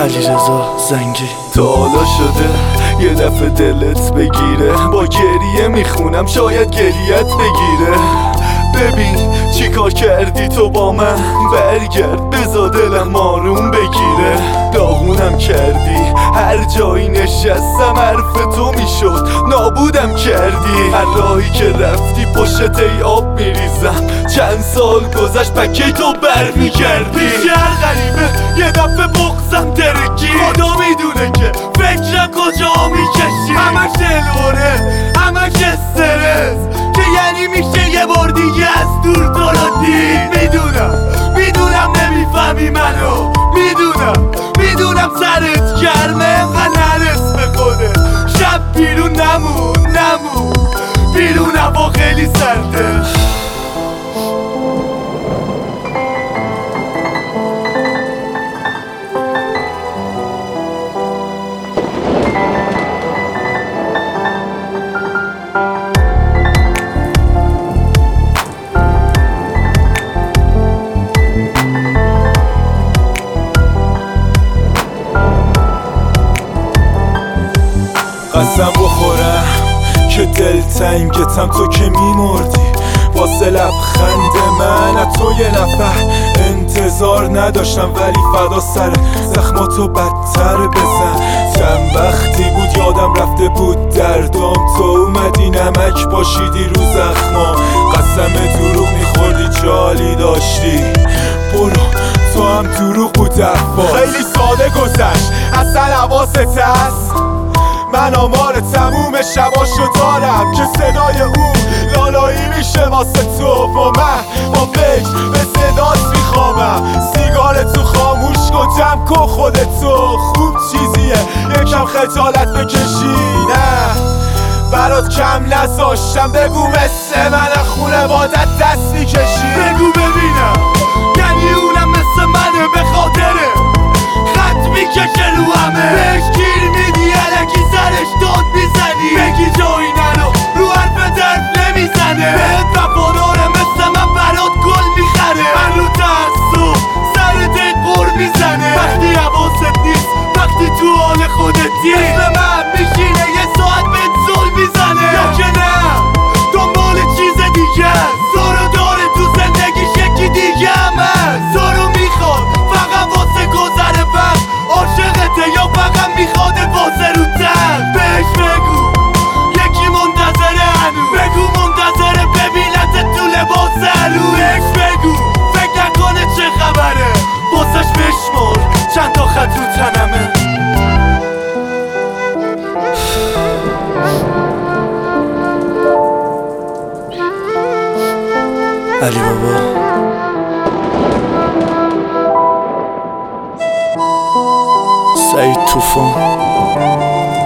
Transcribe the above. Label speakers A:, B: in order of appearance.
A: علیرضا زنگی.
B: تا حالا شده یه دفعه دلت بگیره، با گریه میخونم شاید گریت بگیره. ببین چی کار کردی تو با من، برگرد بزا دلم آروم بگیره. داغونم کردی، هر جایی نشستم حرف تو میشد، نابودم کردی. هر راهی که رفتی پشت ای آب میریزم، چند سال گذشت پکه تو بر میگردی. هر غریبه یه دفعه بغزم ترکی، خدا میدونه که فکرم کجا میکشی. همش دلوره همش استرس، که یعنی میشه یه بار دیگه از دور تو رو دید. میدونم نمیفهمی منو، میدونم سرت گرمه انقدر نرس به خودت. شب بیرون نمون بیرون هوا خیلی سرده. قسم بخورم که دلتنگتم تو که میمردی، واسه لبخند من از تو یه نفر انتظار نداشتم، ولی فدا سر زخماتو بدتر بزن. چند وقتی بود یادم رفته بود دردام، تو اومدی نمک پاشیدی رو زخمام. قسم دروغ میخوردی جالی داشتی، برو تو هم دروغ بود حرفات. خیلی ساده گذشت اصلا حواست هست، من آمار تموم شباشو دارم که صدای اون لالایی میشه واسه تو، و من با فکر به صدات میخوابم. سیگار تو خاموش کن، جمع کن خودتو، خوب چیزیه یکم خجالت بکشی. نه برات کم نذاشتم، بگو مثل من خونه بادت دست میکشی. بگو ببینم یعنی اونم مثل منه، به خاطره خط میکشه رو همه. بهش گیر میدی الکی سرش داد میزنی، بگی جایی نرو رو حرف درد نمیزنه. بهت وفاداره مثل من برات گل میخره، من رو تعصب سر دل قر میزنه. وقتی حواست نیست وقتی تو حال خودتی، مثل من میشینه یه ساعت بهت زل میزنه. یا که نه دنبال چیز دیگه، زارو داره تو زندگیش یکی دیگه هم هست. زارو میخواد فقط واسه گذر وقت، عاشقته یا فقط میخواد واسه رو تن. بهش بگو یکی منتظره هنوز، بگو منتظره ببینت تو لباس هلو. بهش بگو فکر نکنه چه خبره، واسش بشمر چند تا خط رو تنمه.
A: علی بابا سعید طوفان.